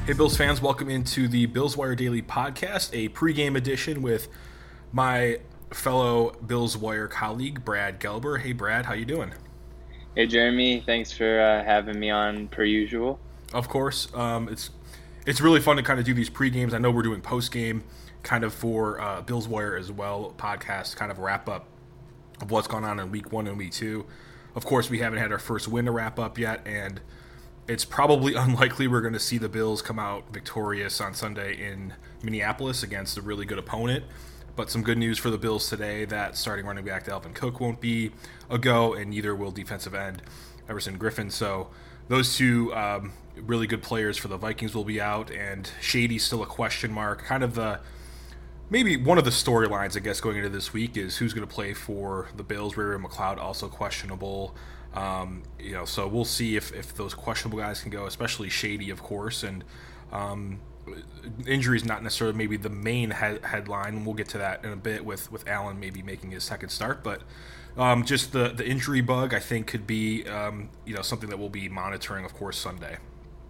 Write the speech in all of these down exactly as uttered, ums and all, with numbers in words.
Hey, Bills fans, welcome into the Bills Wire Daily Podcast, a pregame edition with my fellow Bills Wire colleague, Brad Gelber. Hey, Brad, how you doing? Hey, Jeremy. Thanks for uh, having me on, per usual. Of course, um, it's it's really fun to kind of do these pre-games. I know we're doing post-game kind of for uh, Bills Wire as well, podcast kind of wrap up of what's gone on in week one and week two. Of course, we haven't had our first win to wrap up yet, and it's probably unlikely we're going to see the Bills come out victorious on Sunday in Minneapolis against a really good opponent. But some good news for the Bills today that starting running back Dalvin Cook won't be a go, and neither will defensive end Everson Griffen. So those two um, really good players for the Vikings will be out, and Shady's still a question mark. Kind of the maybe one of the storylines, I guess, going into this week is who's going to play for the Bills. Ray McLeod also questionable. Um, you know, so we'll see if, if those questionable guys can go, especially Shady, of course. And um, injury is not necessarily maybe the main head, headline. We'll get to that in a bit with, with Allen maybe making his second start. But um, just the, the injury bug, I think, could be um, you know something that we'll be monitoring, of course, Sunday.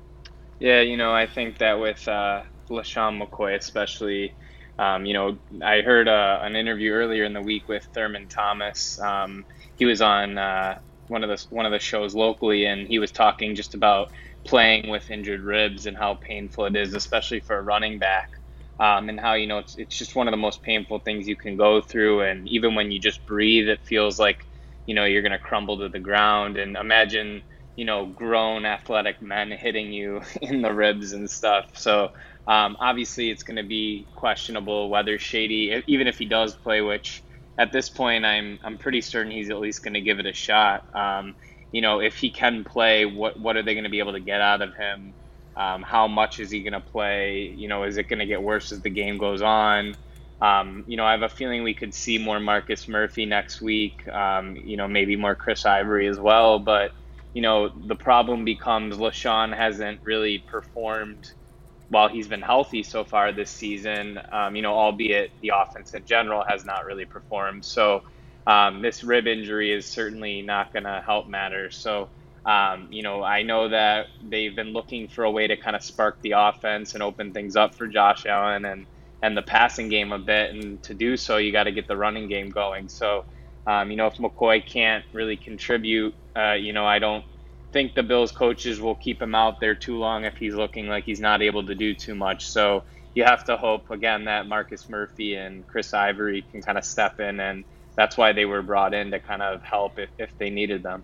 Yeah, you know, I think that with uh, LeSean McCoy especially, um, you know, I heard uh, an interview earlier in the week with Thurman Thomas. Um, he was on uh, one of the one of the shows locally, and he was talking just about playing with injured ribs and how painful it is, especially for a running back, um, and how, you know, it's it's just one of the most painful things you can go through. And even when you just breathe, it feels like, you know, you're going to crumble to the ground. And imagine, you know, grown athletic men hitting you in the ribs and stuff. So um, obviously it's going to be questionable whether Shady, even if he does play, which at this point I'm I'm pretty certain he's at least going to give it a shot. Um, you know, if he can play, what what are they going to be able to get out of him? Um, how much is he going to play? You know, is it going to get worse as the game goes on? Um, you know, I have a feeling we could see more Marcus Murphy next week. Um, you know, maybe more Chris Ivory as well, but you know, the problem becomes LeSean hasn't really performed while he's been healthy so far this season, um, you know, albeit the offense in general has not really performed. So um, this rib injury is certainly not going to help matters. So, um, you know, I know that they've been looking for a way to kind of spark the offense and open things up for Josh Allen and, and the passing game a bit. And to do so, you got to get the running game going. So, Um, you know, if McCoy can't really contribute, uh, you know, I don't think the Bills coaches will keep him out there too long if he's looking like he's not able to do too much. So you have to hope, again, that Marcus Murphy and Chris Ivory can kind of step in, and that's why they were brought in to kind of help if, if they needed them.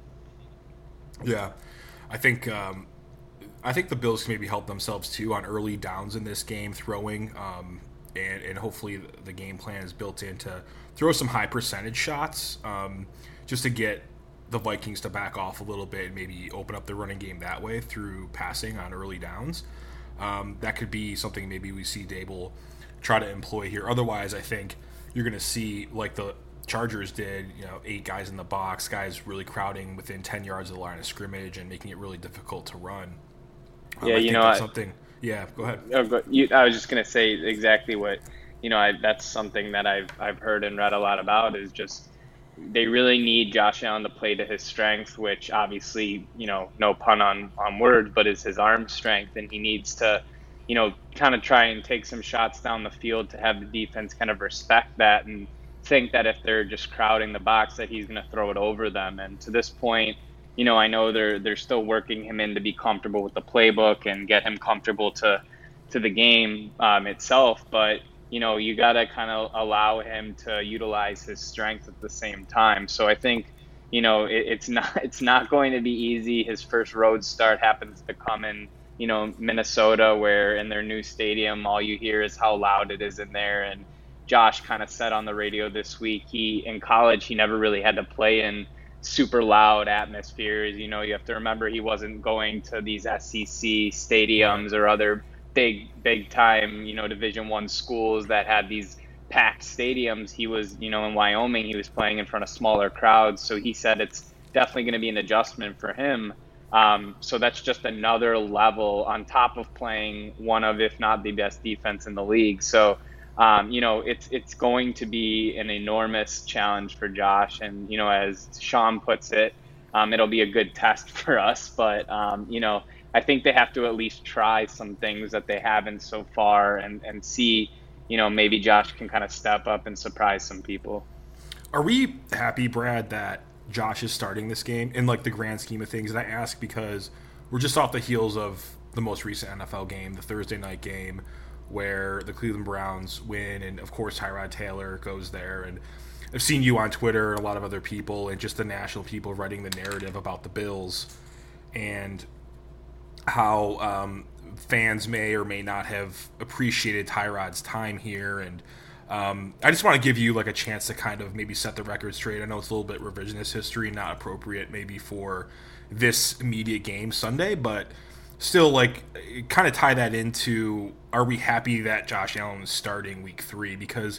Yeah, I think um, I think the Bills can maybe help themselves too on early downs in this game, throwing. Um, And, and hopefully the game plan is built in to throw some high percentage shots um, just to get the Vikings to back off a little bit and maybe open up the running game that way through passing on early downs. Um, that could be something maybe we see Dable try to employ here. Otherwise, I think you're going to see, like the Chargers did, you know, eight guys in the box, guys really crowding within ten yards of the line of scrimmage and making it really difficult to run. Um, Yeah, I you think know, that's I, something. Yeah, go ahead. oh, go- you, I was just going to say exactly what, you know, I, that's something that I've, I've heard and read a lot about is just they really need Josh Allen to play to his strength, which obviously, you know, no pun on, on words, but is his arm strength. And he needs to, you know, kind of try and take some shots down the field to have the defense kind of respect that and think that if they're just crowding the box that he's going to throw it over them. And to this point, you know, I know they're they're still working him in to be comfortable with the playbook and get him comfortable to to the game um, itself. But, you know, you got to kind of allow him to utilize his strength at the same time. So I think, you know, it, it's not it's not going to be easy. His first road start happens to come in, you know, Minnesota, where in their new stadium, all you hear is how loud it is in there. And Josh kind of said on the radio this week, he in college, he never really had to play in super loud atmospheres. You know, you have to remember he wasn't going to these S E C stadiums or other big, big time, you know, Division One schools that had these packed stadiums. He was, you know, in Wyoming, he was playing in front of smaller crowds. So he said it's definitely going to be an adjustment for him. Um, so that's just another level on top of playing one of, if not the best defense in the league. So, um, you know, it's it's going to be an enormous challenge for Josh. And, you know, as Sean puts it, um, it'll be a good test for us. But, um, you know, I think they have to at least try some things that they haven't so far and, and see, you know, maybe Josh can kind of step up and surprise some people. Are we happy, Brad, that Josh is starting this game in like the grand scheme of things? And I ask because we're just off the heels of the most recent N F L game, the Thursday night game, where the Cleveland Browns win, and of course Tyrod Taylor goes there. And I've seen you on Twitter and a lot of other people and just the national people writing the narrative about the Bills and how um, fans may or may not have appreciated Tyrod's time here. And um, I just want to give you like a chance to kind of maybe set the record straight. I know it's a little bit revisionist history, not appropriate maybe for this immediate game Sunday, but still, like, kind of tie that into, are we happy that Josh Allen is starting week three? Because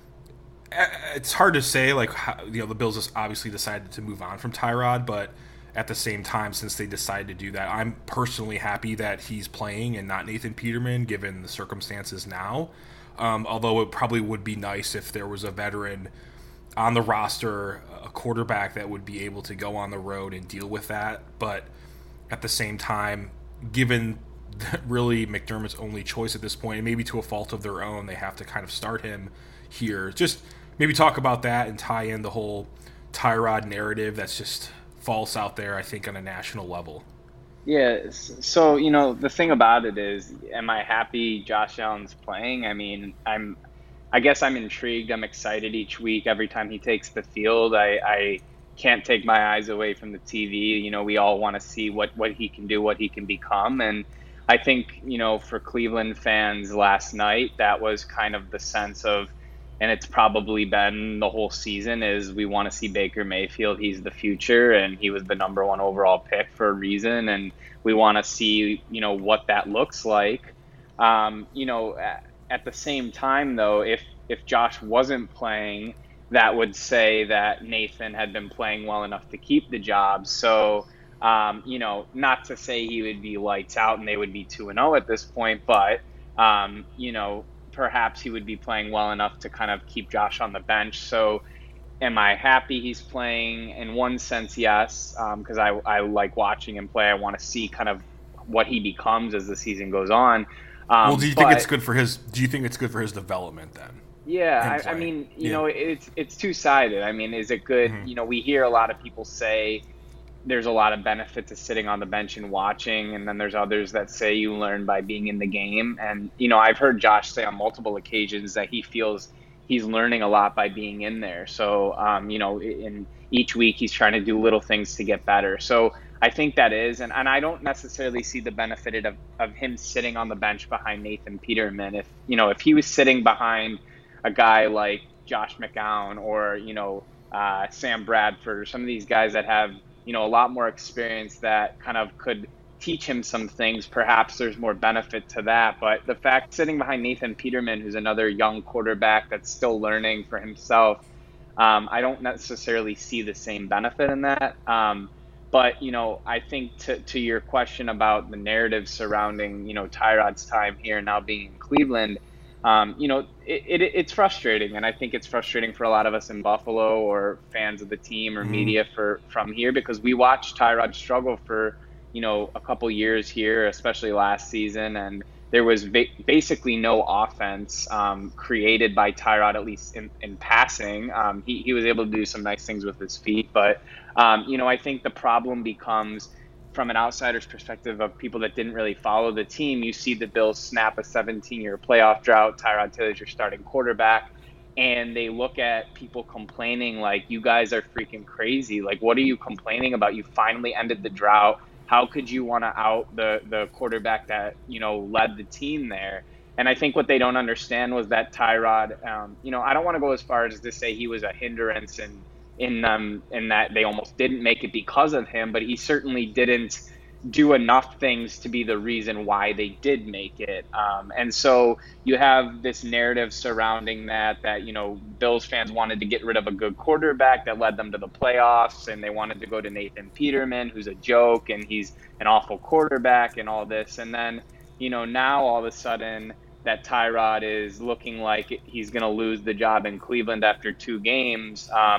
it's hard to say, like, how, you know, the Bills just obviously decided to move on from Tyrod, but at the same time, since they decided to do that, I'm personally happy that he's playing and not Nathan Peterman, given the circumstances now. Um, although it probably would be nice if there was a veteran on the roster, a quarterback that would be able to go on the road and deal with that. But at the same time, given really McDermott's only choice at this point, and maybe to a fault of their own, they have to kind of start him here. Just maybe talk about that and tie in the whole Tyrod narrative that's just false out there, I think, on a national level. Yeah, so, you know, the thing about it is, am I happy Josh Allen's playing? I mean, I'm, I guess I'm intrigued. I'm excited each week. Every time he takes the field, I, I can't take my eyes away from the T V. You know, we all want to see what, what he can do, what he can become. And I think, you know, for Cleveland fans last night, that was kind of the sense of, and it's probably been the whole season, is we want to see Baker Mayfield. He's the future, and he was the number one overall pick for a reason. And we want to see, you know, what that looks like. Um, you know, at, at the same time, though, if if Josh wasn't playing, that would say that Nathan had been playing well enough to keep the job. So, um, you know, not to say he would be lights out and they would be two and oh at this point, but, um, you know, perhaps he would be playing well enough to kind of keep Josh on the bench. So am I happy he's playing? In one sense, yes, because um, I, I like watching him play. I want to see kind of what he becomes as the season goes on. Um, well, do you but, think it's good for his? Do you think it's good for his development then? Yeah, I, I mean, you yeah. know, it's it's two sided. I mean, is it good? Mm-hmm. You know, we hear a lot of people say there's a lot of benefit to sitting on the bench and watching, and then there's others that say you learn by being in the game. And you know, I've heard Josh say on multiple occasions that he feels he's learning a lot by being in there. So, um, you know, in each week he's trying to do little things to get better. So I think that is, and, and I don't necessarily see the benefit of, of him sitting on the bench behind Nathan Peterman. If, you know, if he was sitting behind a guy like Josh McCown or, you know, uh, Sam Bradford, or some of these guys that have, you know, a lot more experience that kind of could teach him some things, perhaps there's more benefit to that. But the fact sitting behind Nathan Peterman, who's another young quarterback that's still learning for himself, um, I don't necessarily see the same benefit in that. Um, but, you know, I think to, to your question about the narrative surrounding, you know, Tyrod's time here now being in Cleveland, um, you know, it, it, it's frustrating. And I think it's frustrating for a lot of us in Buffalo or fans of the team or mm-hmm. media for from here, because we watched Tyrod struggle for, you know, a couple years here, especially last season. And there was ba- basically no offense um, created by Tyrod, at least in, in passing. Um, he, he was able to do some nice things with his feet. But, um, you know, I think the problem becomes, from an outsider's perspective of people that didn't really follow the team, you see the Bills snap a seventeen-year playoff drought. Tyrod Taylor's your starting quarterback. And they look at people complaining like, you guys are freaking crazy. Like, what are you complaining about? You finally ended the drought. How could you want to out the, the quarterback that, you know, led the team there? And I think what they don't understand was that Tyrod, um, you know, I don't want to go as far as to say he was a hindrance in, in, um, in that they almost didn't make it because of him, but he certainly didn't do enough things to be the reason why they did make it. Um, and so you have this narrative surrounding that, that, you know, Bills fans wanted to get rid of a good quarterback that led them to the playoffs, and they wanted to go to Nathan Peterman, who's a joke, and he's an awful quarterback and all this. And then, you know, now all of a sudden that Tyrod is looking like he's going to lose the job in Cleveland after two games. Um,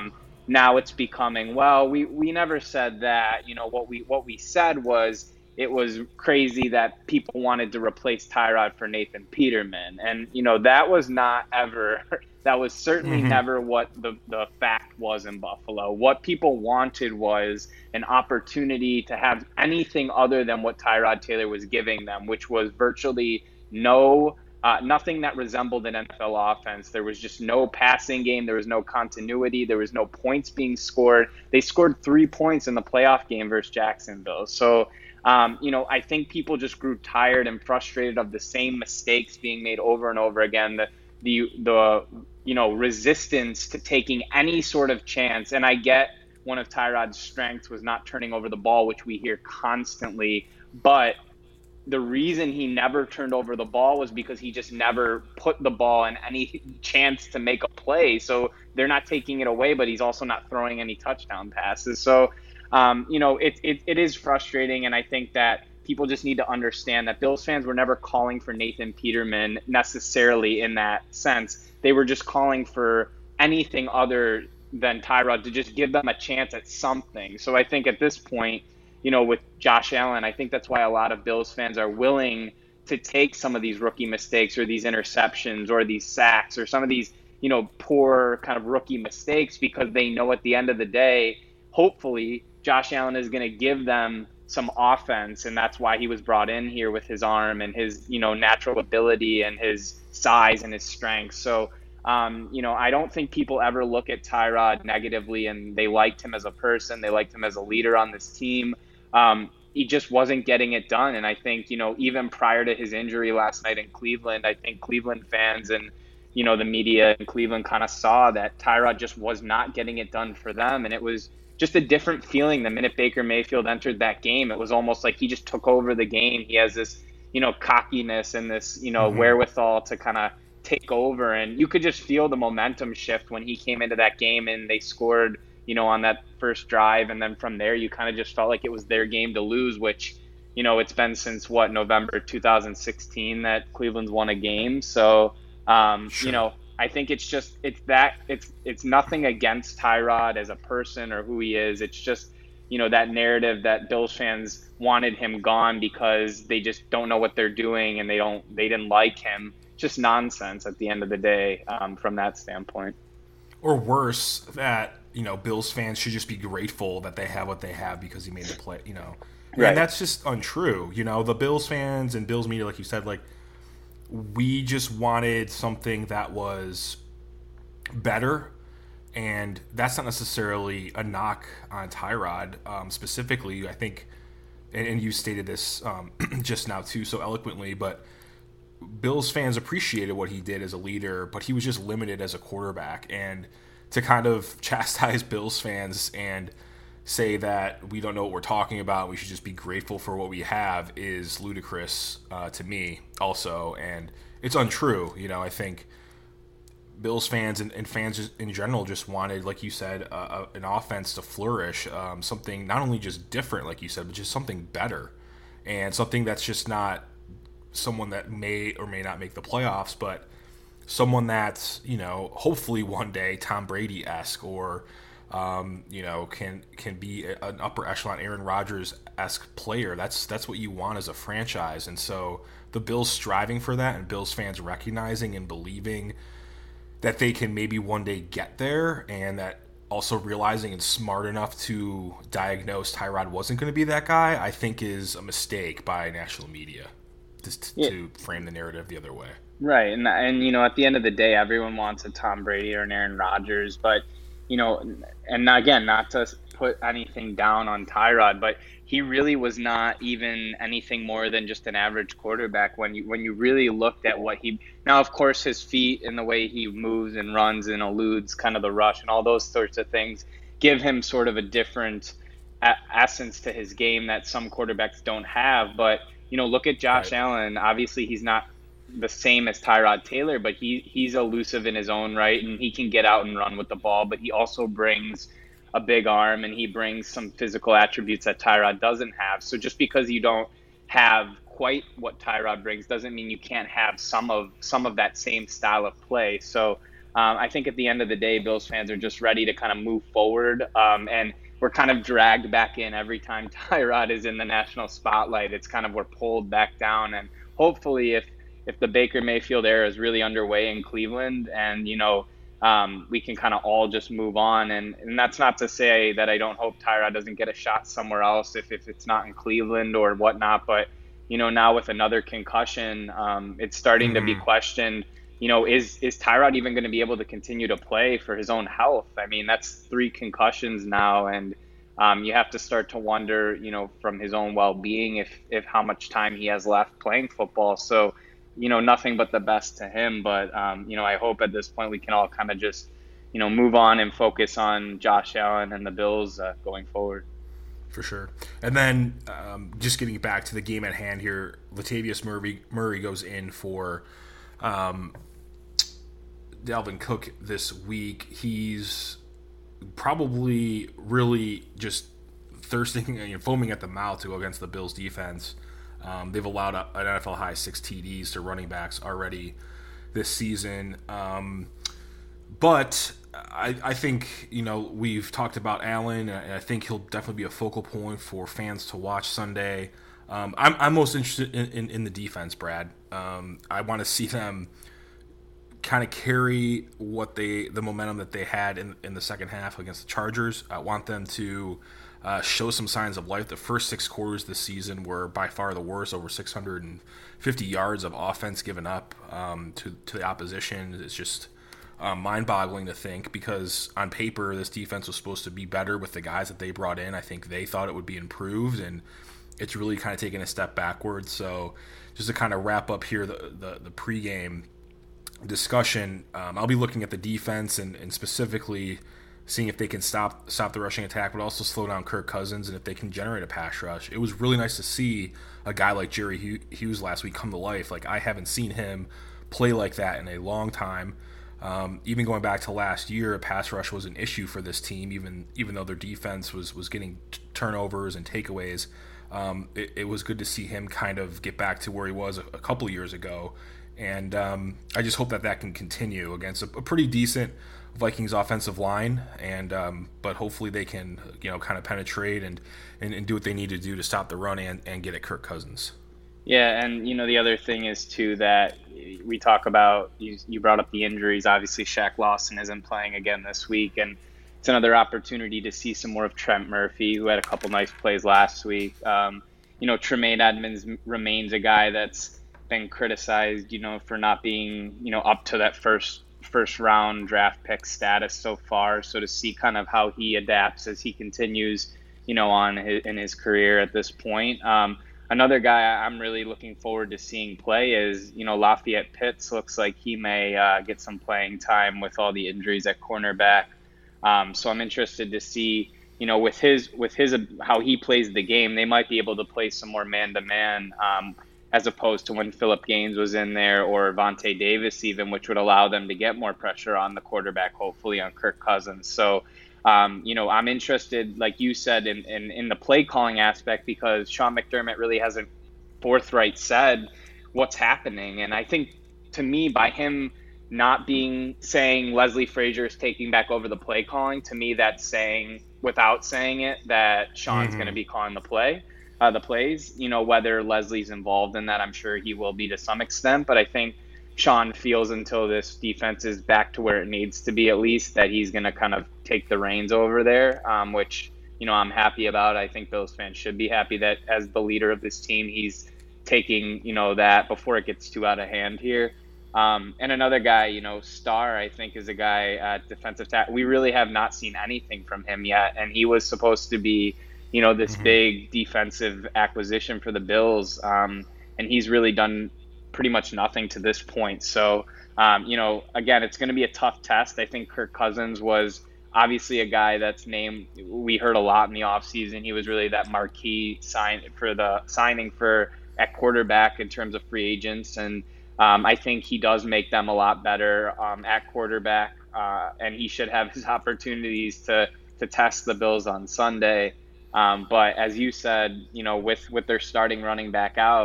now it's becoming, well, we, we never said that. You know, what we what we said was it was crazy that people wanted to replace Tyrod for Nathan Peterman. And, you know, that was not ever, that was certainly Mm-hmm. never what the, the fact was in Buffalo. What people wanted was an opportunity to have anything other than what Tyrod Taylor was giving them, which was virtually no Uh, nothing that resembled an N F L offense. There was just no passing game. There was no continuity. There was no points being scored. They scored three points in the playoff game versus Jacksonville. So, um, you know, I think people just grew tired and frustrated of the same mistakes being made over and over again. The, the, the you know, resistance to taking any sort of chance. And I get one of Tyrod's strengths was not turning over the ball, which we hear constantly, but the reason he never turned over the ball was because he just never put the ball in any chance to make a play. So they're not taking it away, but he's also not throwing any touchdown passes. So, um, you know, it, it, it is frustrating. And I think that people just need to understand that Bills fans were never calling for Nathan Peterman necessarily in that sense. They were just calling for anything other than Tyrod to just give them a chance at something. So I think at this point, you know, with Josh Allen, I think that's why a lot of Bills fans are willing to take some of these rookie mistakes or these interceptions or these sacks or some of these, you know, poor kind of rookie mistakes, because they know at the end of the day, hopefully Josh Allen is going to give them some offense. And that's why he was brought in here with his arm and his, you know, natural ability and his size and his strength. So, Um, you know, I don't think people ever look at Tyrod negatively, and they liked him as a person. They liked him as a leader on this team. Um, he just wasn't getting it done. And I think, you know, even prior to his injury last night in Cleveland, I think Cleveland fans and, you know, the media in Cleveland kind of saw that Tyrod just was not getting it done for them. And it was just a different feeling the minute Baker Mayfield entered that game. It was almost like he just took over the game. He has this, you know, cockiness and this, you know, mm-hmm. wherewithal to kind of take over. And you could just feel the momentum shift when he came into that game and they scored, you know, on that first drive. And then from there, you kind of just felt like it was their game to lose, which, you know, it's been since what, November two thousand sixteen that Cleveland's won a game. So, um, sure. you know, I think it's just, it's that, it's, it's nothing against Tyrod as a person or who he is. It's just, you know, that narrative that Bills fans wanted him gone because they just don't know what they're doing and they don't, they didn't like him. Just nonsense at the end of the day, um, from that standpoint. Or worse, that, you know, Bills fans should just be grateful that they have what they have because he made the play, you know. Right. And that's just untrue. You know, the Bills fans and Bills media, like you said, like, we just wanted something that was better. And that's not necessarily a knock on Tyrod um, specifically. I think, and, and you stated this um, just now too so eloquently, but Bills fans appreciated what he did as a leader, but he was just limited as a quarterback. And to kind of chastise Bills fans and say that we don't know what we're talking about, we should just be grateful for what we have, is ludicrous uh, to me also. And it's untrue. You know, I think Bills fans and, and fans in general just wanted, like you said, uh, an offense to flourish, um, something not only just different, like you said, but just something better, and something that's just not someone that may or may not make the playoffs, but someone that's, you know, hopefully one day Tom Brady-esque, or um, you know, can can be an upper echelon Aaron Rodgers-esque player. That's that's what you want as a franchise. And so the Bills striving for that, and Bills fans recognizing and believing that they can maybe one day get there, and that also realizing and smart enough to diagnose Tyrod wasn't going to be that guy, I think is a mistake by national media just yeah. to frame the narrative the other way. Right. And, and, you know, at the end of the day, everyone wants a Tom Brady or an Aaron Rodgers, but, you know, and again, not to put anything down on Tyrod, but he really was not even anything more than just an average quarterback when you when you really looked at what he – now, of course, his feet and the way he moves and runs and eludes kind of the rush and all those sorts of things give him sort of a different a- essence to his game that some quarterbacks don't have. But, you know, look at Josh right. Allen. Obviously, he's not the same as Tyrod Taylor, but he he's elusive in his own right, and he can get out and run with the ball, but he also brings – a big arm, and he brings some physical attributes that Tyrod doesn't have. So just because you don't have quite what Tyrod brings doesn't mean you can't have some of some of that same style of play. So um, I think at the end of the day, Bills fans are just ready to kind of move forward. Um, and we're kind of dragged back in every time Tyrod is in the national spotlight. It's kind of we're pulled back down. And hopefully, if if the Baker Mayfield era is really underway in Cleveland, and you know, um, we can kind of all just move on. And and that's not to say that I don't hope Tyrod doesn't get a shot somewhere else if if it's not in Cleveland or whatnot. But you know, now with another concussion, um, it's starting mm-hmm. to be questioned. You know, is is Tyrod even going to be able to continue to play for his own health? I mean, that's three concussions now, and um, you have to start to wonder, you know, from his own well-being, if if how much time he has left playing football. So, you know, nothing but the best to him. But um, you know, I hope at this point we can all kind of just, you know, move on and focus on Josh Allen and the Bills uh, going forward. For sure. And then um, just getting back to the game at hand here, Latavius Murray Murray goes in for Um, Dalvin Cook this week. He's probably really just thirsting and foaming at the mouth to go against the Bills defense. Um, they've allowed an N F L high six T Ds to running backs already this season. Um, but I, I think, you know, we've talked about Allen, and I think he'll definitely be a focal point for fans to watch Sunday. Um, I'm, I'm most interested in, in, in the defense, Brad. Um, I want to see them kind of carry what they the momentum that they had in, in the second half against the Chargers. I want them to uh, show some signs of life. The first six quarters this season were by far the worst, over six hundred fifty yards of offense given up um, to, to the opposition. It's just uh, mind-boggling to think, because on paper this defense was supposed to be better with the guys that they brought in. I think they thought it would be improved, and it's really kind of taken a step backwards. So just to kind of wrap up here the, the, the pregame discussion, um, I'll be looking at the defense and, and specifically seeing if they can stop stop the rushing attack, but also slow down Kirk Cousins, and if they can generate a pass rush. It was really nice to see a guy like Jerry Hughes last week come to life. Like, I haven't seen him play like that in a long time. Um, even going back to last year, a pass rush was an issue for this team, even even though their defense was, was getting t- turnovers and takeaways. Um, it, it was good to see him kind of get back to where he was a, a couple of years ago. And um, I just hope that that can continue against a, a pretty decent Vikings offensive line. And um, but hopefully they can, you know, kind of penetrate and, and, and do what they need to do to stop the run and, and get at Kirk Cousins. Yeah, and, you know, the other thing is, too, that we talk about, you, you brought up the injuries. Obviously, Shaq Lawson isn't playing again this week, and it's another opportunity to see some more of Trent Murphy, who had a couple nice plays last week. Um, you know, Tremaine Edmonds remains a guy that's been criticized, you know, for not being, you know, up to that first first round draft pick status so far. So to see kind of how he adapts as he continues, you know, on his, in his career at this point. Um, another guy I'm really looking forward to seeing play is, you know, Lafayette Pitts. Looks like he may uh, get some playing time with all the injuries at cornerback. Um, so I'm interested to see, you know, with his with his how he plays the game, they might be able to play some more man to man. Um, as opposed to when Phillip Gaines was in there, or Vontae Davis even, which would allow them to get more pressure on the quarterback, hopefully on Kirk Cousins. So, um, you know, I'm interested, like you said, in, in, in the play calling aspect, because Sean McDermott really hasn't forthright said what's happening. And I think, to me, by him not being saying Leslie Frazier is taking back over the play calling, to me that's saying, without saying it, that Sean's mm-hmm. going to be calling the play. Uh, the plays, you know, whether Leslie's involved in that, I'm sure he will be to some extent. But I think Sean feels, until this defense is back to where it needs to be, at least, that he's going to kind of take the reins over there, um, which, you know, I'm happy about. I think Bills fans should be happy that as the leader of this team, he's taking, you know, that before it gets too out of hand here. Um, and another guy, you know, Starr, I think, is a guy at defensive tackle. We really have not seen anything from him yet. And he was supposed to be, you know, this mm-hmm. big defensive acquisition for the Bills. Um, and he's really done pretty much nothing to this point. So, um, you know, again, it's going to be a tough test. I think Kirk Cousins was obviously a guy that's named, we heard a lot in the offseason. He was really that marquee sign for the signing for at quarterback in terms of free agents. And um, I think he does make them a lot better um, at quarterback. Uh, and he should have his opportunities to, to test the Bills on Sunday. Um, but as you said, you know, with, with their starting running back out,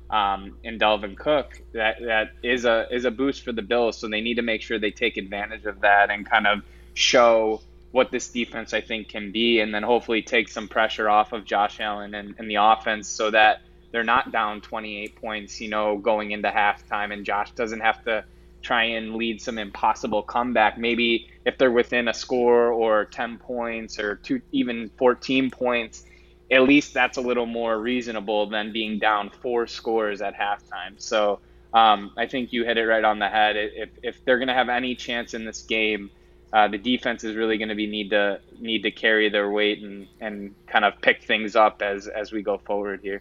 um, in Dalvin Cook, that that is a is a boost for the Bills. So they need to make sure they take advantage of that and kind of show what this defense I think can be, and then hopefully take some pressure off of Josh Allen and, and the offense so that they're not down twenty-eight points, you know, going into halftime, and Josh doesn't have to try and lead some impossible comeback. Maybe if they're within a score or ten points or two, even fourteen points, at least that's a little more reasonable than being down four scores at halftime. So um, I think you hit it right on the head. If, if they're going to have any chance in this game, uh, the defense is really going to be need to need to carry their weight and, and kind of pick things up as as we go forward here.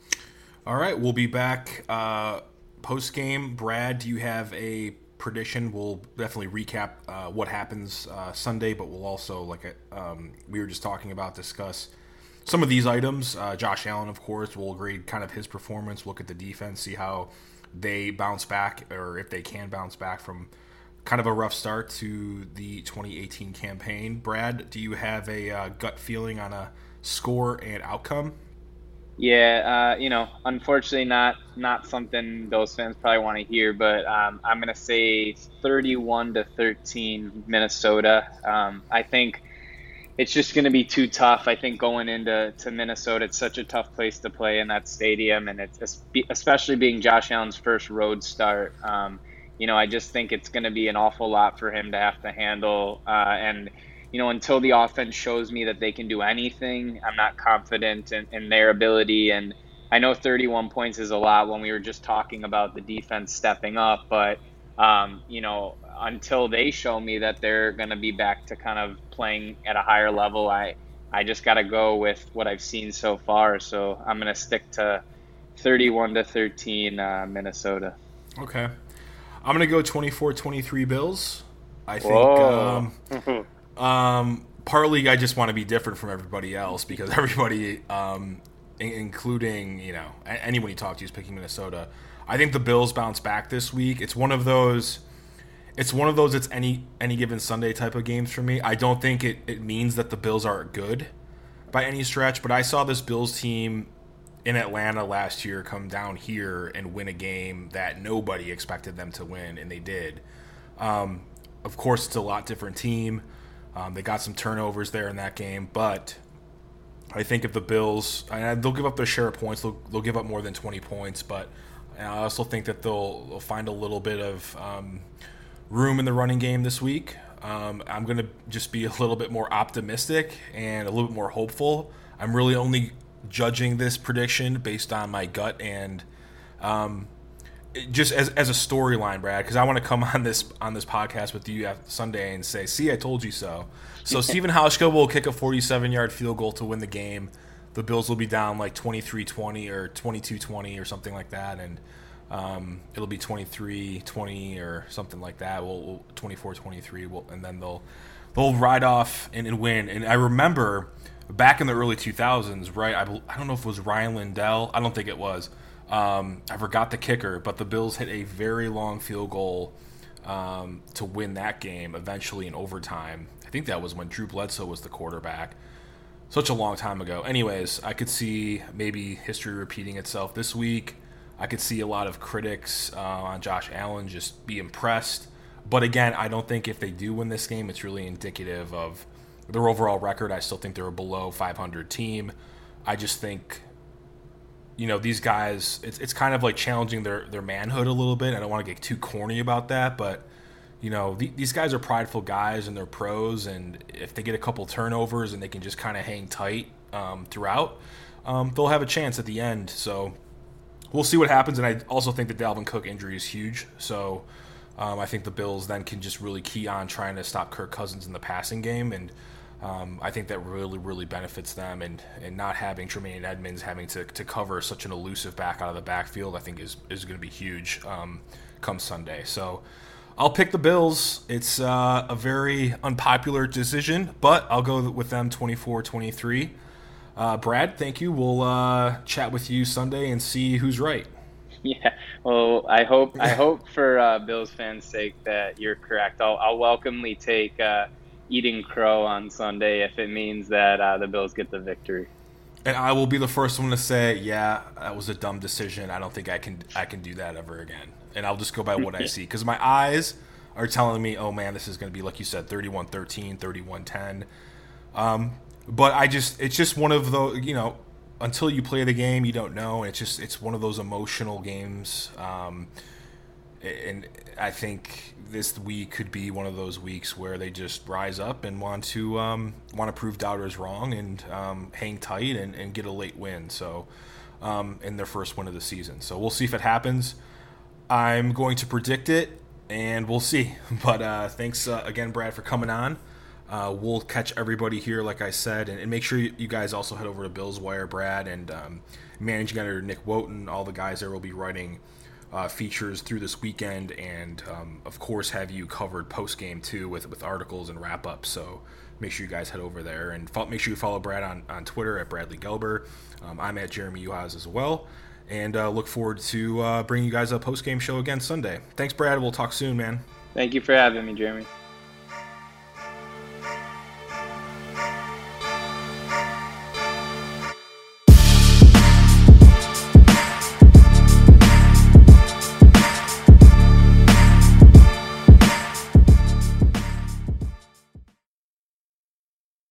All right, we'll be back uh, post game. Brad, do you have a prediction? We'll definitely recap uh, what happens uh, Sunday, but we'll also, like um, we were just talking about, discuss some of these items. Uh, Josh Allen, of course, we'll grade kind of his performance, look at the defense, see how they bounce back, or if they can bounce back from kind of a rough start to the twenty eighteen campaign. Brad, do you have a uh, gut feeling on a score and outcome? Yeah, uh, you know, unfortunately, not not something Bills fans probably want to hear, but um, I'm gonna say thirty-one to thirteen Minnesota. Um, I think it's just gonna be too tough. I think going into to Minnesota, it's such a tough place to play in that stadium, and it's especially being Josh Allen's first road start. Um, you know, I just think it's gonna be an awful lot for him to have to handle, uh, and. You know, until the offense shows me that they can do anything, I'm not confident in, in their ability. And I know thirty-one points is a lot when we were just talking about the defense stepping up. But, um, you know, until they show me that they're going to be back to kind of playing at a higher level, I, I just got to go with what I've seen so far. So I'm going to stick to thirty-one to thirteen uh, Minnesota. Okay. I'm going to go twenty-four twenty-three Bills. I think Whoa. um, Um, partly I just want to be different from everybody else because everybody, um, in- including, you know, anyone you talk to is picking Minnesota. I think the Bills bounce back this week. It's one of those, it's one of those, it's any, any given Sunday type of games for me. I don't think it, it means that the Bills are good by any stretch, but I saw this Bills team in Atlanta last year come down here and win a game that nobody expected them to win, and they did. Um, of course, it's a lot different team. Um, they got some turnovers there in that game, but I think if the Bills, and they'll give up their share of points, they'll, they'll give up more than twenty points, but I also think that they'll, they'll find a little bit of um, room in the running game this week. Um, I'm going to just be a little bit more optimistic and a little bit more hopeful. I'm really only judging this prediction based on my gut and um, just as as a storyline, Brad, because I want to come on this on this podcast with you after Sunday and say, "See, I told you so." So Stephen Hauschka will kick a forty-seven-yard field goal to win the game. The Bills will be down like twenty-three twenty or twenty-two twenty or something like that, and um, it'll be twenty-three twenty or something like that. We'll, we'll twenty-four twenty-three, we'll, and then they'll they'll ride off and, and win. And I remember back in the early two thousands, right? I, I don't know if it was Ryan Lindell. I don't think it was. Um, I forgot the kicker, but the Bills hit a very long field goal um, to win that game, eventually in overtime. I think that was when Drew Bledsoe was the quarterback. Such a long time ago. Anyways, I could see maybe history repeating itself this week. I could see a lot of critics uh, on Josh Allen just be impressed. But again, I don't think if they do win this game, it's really indicative of their overall record. I still think they're a below five hundred team. I just think, you know, these guys, it's it's kind of like challenging their, their manhood a little bit. I don't want to get too corny about that, but, you know, th- these guys are prideful guys and they're pros, and if they get a couple turnovers and they can just kind of hang tight um, throughout, um, they'll have a chance at the end. So we'll see what happens, and I also think the Dalvin Cook injury is huge. So um, I think the Bills then can just really key on trying to stop Kirk Cousins in the passing game, and Um, I think that really, really benefits them, and, and not having Tremaine Edmonds having to, to cover such an elusive back out of the backfield, I think is, is going to be huge um, come Sunday. So I'll pick the Bills. It's uh, a very unpopular decision, but I'll go with them twenty-four twenty-three. Uh, Brad, thank you. We'll uh, chat with you Sunday and see who's right. Yeah, well, I hope I hope for uh, Bills fans' sake that you're correct. I'll, I'll welcomely take uh, eating crow on Sunday if it means that uh, the Bills get the victory. And I will be the first one to say, yeah, that was a dumb decision. I don't think I can I can do that ever again. And I'll just go by what I see. Because my eyes are telling me, oh, man, this is going to be, like you said, thirty-one thirteen, thirty-one ten. Um, but I just, it's just one of those, you know, until you play the game, you don't know. It's just, it's one of those emotional games. Um, and I think this week could be one of those weeks where they just rise up and want to um, want to prove doubters wrong and um, hang tight and, and get a late win. So, um, in their first win of the season. So we'll see if it happens. I'm going to predict it, and we'll see. But uh, thanks uh, again, Brad, for coming on. Uh, we'll catch everybody here, like I said, and, and make sure you, you guys also head over to Bills Wire, Brad, and um, managing editor Nick Wotan. All the guys there will be writing uh, features through this weekend, and um, of course have you covered post game too with with articles and wrap ups. So make sure you guys head over there and fo- make sure you follow Brad on, on Twitter at Bradley Gelber. Um, I'm at Jeremy Uhas as well, and uh, look forward to uh, bringing you guys a post game show again Sunday. Thanks, Brad. We'll talk soon, man. Thank you for having me, Jeremy.